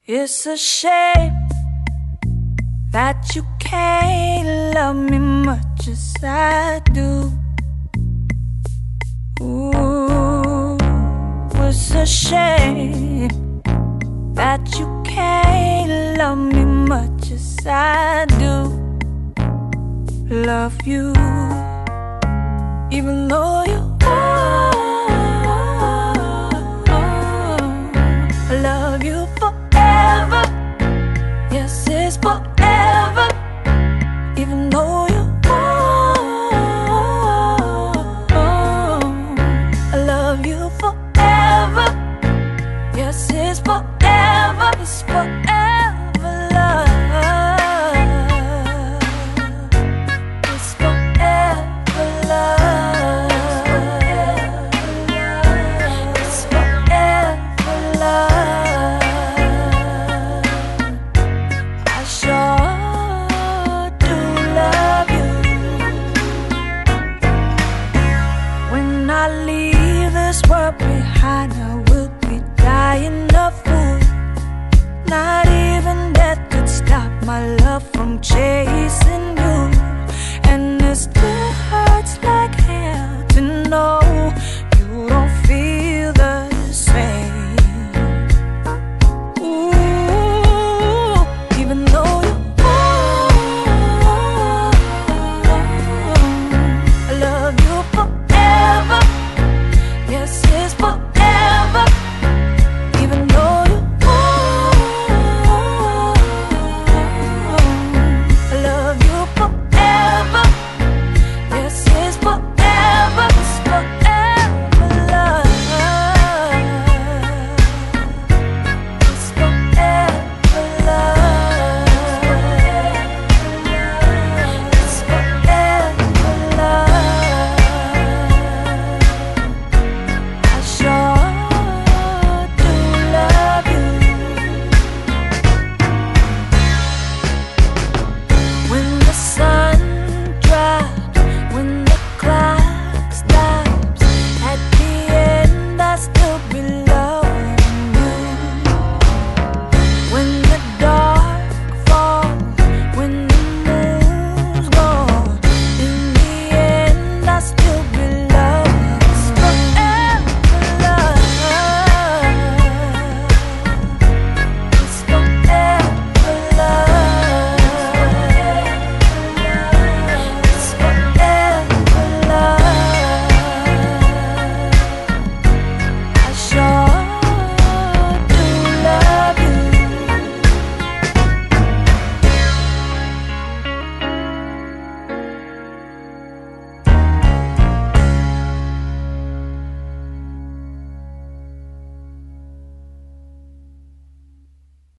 It's a shame that you can't love me much as I do. Ooh, it's a shame that you can't love me much as I do. Love you, even though you I love you forever. Yes, it's forever. Even though you I love you forever. Yes, it's forever. It's forever love. It's forever love. It's forever love. I sure do love you. When I leave this world behind, I will be dying of food. Not even death could stop my love from changing.